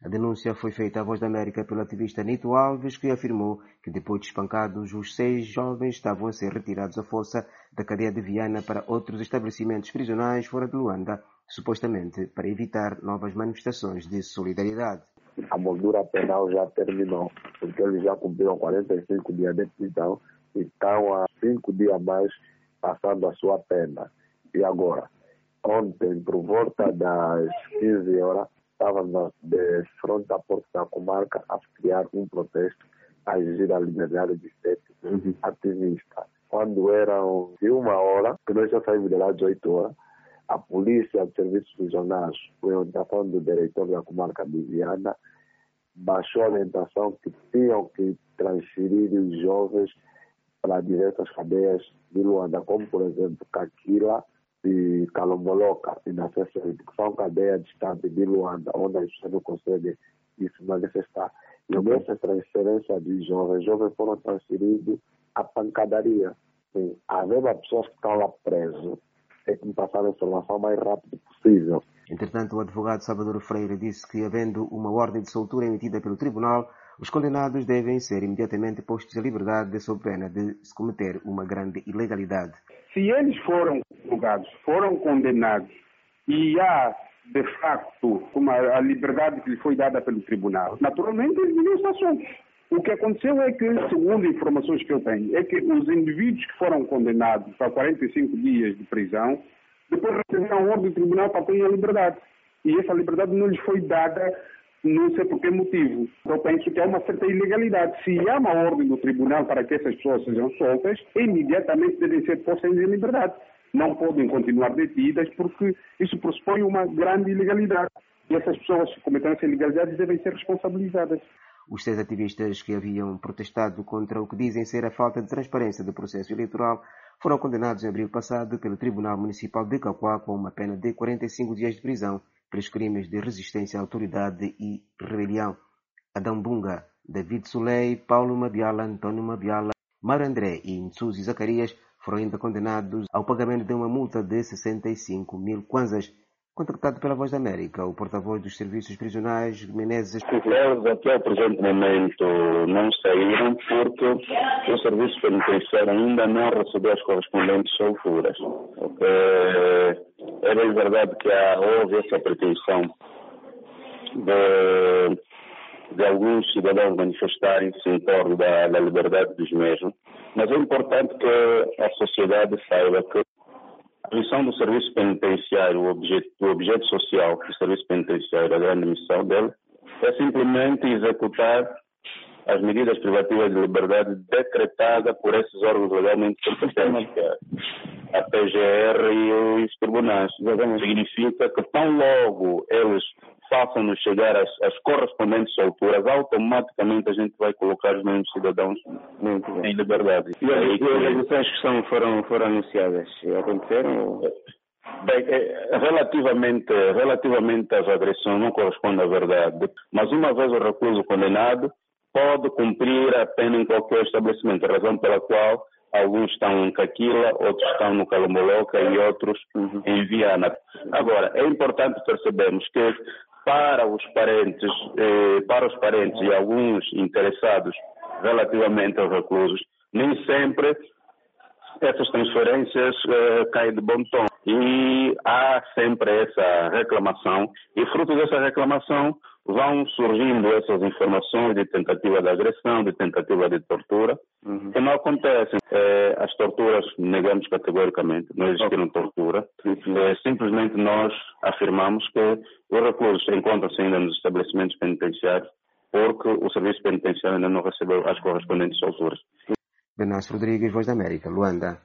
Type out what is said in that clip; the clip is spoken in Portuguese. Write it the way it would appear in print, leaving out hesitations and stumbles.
A denúncia foi feita à Voz da América pelo ativista Nito Alves, que afirmou que depois de espancados, os 6 jovens estavam a ser retirados à força da cadeia de Viana para outros estabelecimentos prisionais fora de Luanda, supostamente para evitar novas manifestações de solidariedade. A moldura penal já terminou, porque eles já cumpriram 45 dias de prisão e estão há 5 dias a mais passando a sua pena. E agora, ontem, por volta das 15 horas, estávamos de frente à porta da comarca a criar um protesto a exigir a liberdade de 7 ativistas. Quando eram de 1 hora, que nós já saímos de lá às 18 horas, a polícia de serviços prisionais, por orientação do diretor da comarca de Viana, baixou a orientação que tinham que transferir os jovens para diversas cadeias de Luanda, como por exemplo Caquila e Calomboloca, e na CCI, que são cadeias distantes de Luanda, onde as pessoas não conseguem se manifestar. E nessas transferências de jovens foram transferidos à pancadaria. Sim, havendo pessoas que estão lá presas, tem que me passar a informação o mais rápido possível. Entretanto, o advogado Salvador Freire disse que, havendo uma ordem de soltura emitida pelo tribunal, os condenados devem ser imediatamente postos à liberdade sob pena de se cometer uma grande ilegalidade. Se eles foram julgados, foram condenados e há, de facto, a liberdade que lhes foi dada pelo tribunal, naturalmente eles deviam estar soltos. O que aconteceu é que, segundo informações que eu tenho, é que os indivíduos que foram condenados a 45 dias de prisão, depois receberam a ordem do tribunal para terem a liberdade. E essa liberdade não lhes foi dada, não sei por que motivo. Então penso que há uma certa ilegalidade. Se há uma ordem do tribunal para que essas pessoas sejam soltas, imediatamente devem ser postas em liberdade. Não podem continuar detidas porque isso pressupõe uma grande ilegalidade. E essas pessoas que cometeram essa ilegalidade devem ser responsabilizadas. Os 6 ativistas que haviam protestado contra o que dizem ser a falta de transparência do processo eleitoral foram condenados em abril passado pelo Tribunal Municipal de Cauá com uma pena de 45 dias de prisão pelos crimes de resistência à autoridade e rebelião. Adão Bunga, David Soleil, Paulo Mabiala, Antônio Mabiala, Mário André e Ntsuzi Zacarias foram ainda condenados ao pagamento de uma multa de 65 mil kwanzas. Contactado pela Voz da América, o porta-voz dos serviços prisionais, Menezes... Eles até o presente momento não saíram porque o serviço penitenciário ainda não recebeu as correspondentes solturas. É bem verdade que houve essa pretensão de alguns cidadãos manifestarem-se em torno da liberdade dos mesmos, mas é importante que a sociedade saiba que a missão do serviço penitenciário, o objeto social do serviço penitenciário, a grande missão dele, é simplesmente executar as medidas privativas de liberdade decretadas por esses órgãos legalmente competentes, a PGR e os tribunais. Significa que tão logo eles façam-nos chegar as correspondentes solturas, automaticamente a gente vai colocar os mesmos cidadãos em liberdade. E as eleições que foram anunciadas, aconteceram? Bem, relativamente às agressões não corresponde à verdade, mas uma vez o recluso condenado, pode cumprir a pena em qualquer estabelecimento, a razão pela qual alguns estão em Caquila, outros estão no Calomboloca e outros em Viana. Agora, é importante percebermos que para os parentes e alguns interessados relativamente aos reclusos, nem sempre essas transferências caem de bom tom. E há sempre essa reclamação, e fruto dessa reclamação vão surgindo essas informações de tentativa de agressão, de tentativa de tortura, que não acontecem. As torturas negamos categoricamente, não existiram tortura. Simplesmente nós afirmamos que os reclusos encontram-se ainda nos estabelecimentos penitenciários porque o serviço penitenciário ainda não recebeu as correspondentes alturas. Benassi Rodrigues, Voz da América, Luanda.